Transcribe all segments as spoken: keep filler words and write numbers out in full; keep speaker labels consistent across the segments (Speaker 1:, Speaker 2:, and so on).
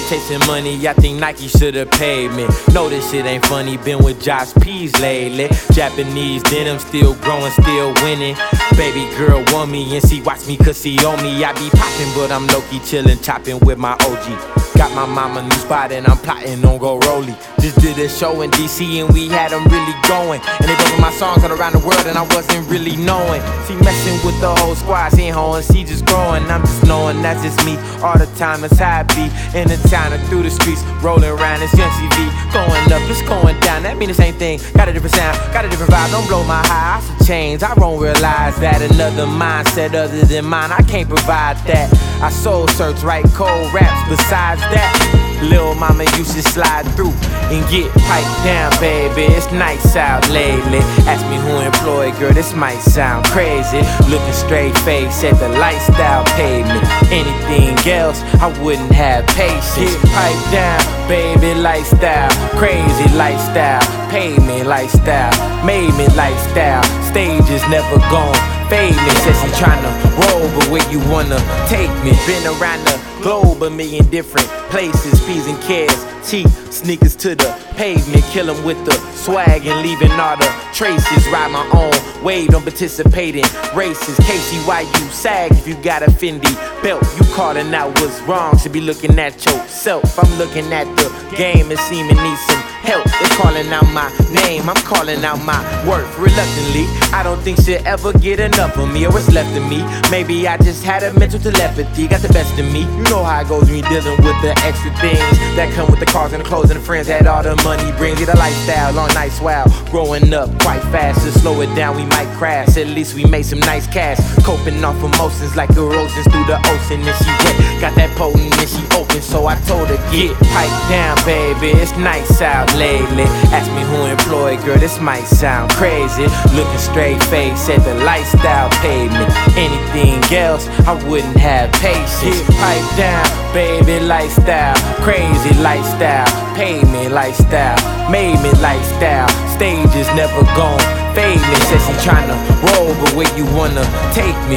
Speaker 1: Steady chasing money, I think Nike should've paid me. No, this shit ain't funny, been with Josh Peas lately. Japanese denim, still growing, still winning. Baby girl want me and she watch me cause she on me. I be popping, but I'm low-key chillin', chopping with my O G. Got my mama new spot and I'm plotting on go rollie. Just did a show in D C and we had them really going. And they bumping my songs all around the world and I wasn't really knowing. She messing with the whole squad, she ain't hoeing, she just growing. I'm just knowing that's just me all the time, it's how I be. In the town and through the streets, rolling around this young T V. Going up, it's going down, that mean the same thing. Got a different sound, got a different vibe, don't blow my high, I should change. I won't realize that another mindset other than mine, I can't provide that. I soul search, write cold raps, besides that, Lil' mama, you should slide through and get piped down, baby. It's nice out lately. Ask me who employed, girl, this might sound crazy. Looking straight face at the lifestyle pavement. Anything else, I wouldn't have patience. Get piped down, baby, lifestyle. Crazy lifestyle, pavement lifestyle. Made me lifestyle, stage is never gone. Fade me, says he tryna roll, but where you wanna take me? Been around the globe, a million different places, P's and cares, cheap sneakers to the pavement, kill 'em with the swag and leaving all the traces. Ride my own way, don't participate in races. Casey, why you sag if you got a Fendi belt? You calling out what's wrong, should be looking at yourself. I'm looking at the game and seeming need some help. They're calling out my name, I'm calling out my worth. Reluctantly, I don't think she'll ever get enough of me or what's left of me. Maybe I just had a mental telepathy, got the best of me. You know how it goes when you're dealing with the extra things that come with the cars and the clothes and the friends that all the money brings. Get a lifestyle, long nights, wow. Growing up quite fast, to slow it down we might crash. At least we made some nice cash. Coping off emotions like erosions through the ocean. And she wet, got that potent and she open, so I told her get piped down, baby. It's nice out lately. Ask me who employed, girl, this might sound crazy. Looking straight face at the lifestyle pavement. Anything else, I wouldn't have patience. Get piped down, baby, lifestyle. Crazy lifestyle, pavement lifestyle. Made me lifestyle, stage is never gone. Fade me, says he tryna roll, but where you wanna take me?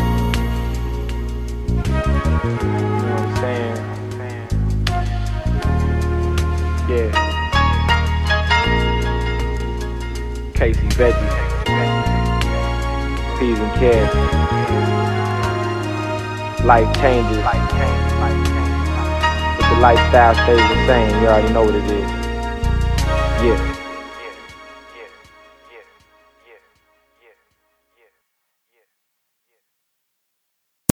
Speaker 1: Yeah. Casey Veggie, P's and Cares. Life changes, but the lifestyle stays the same. You already know what it is.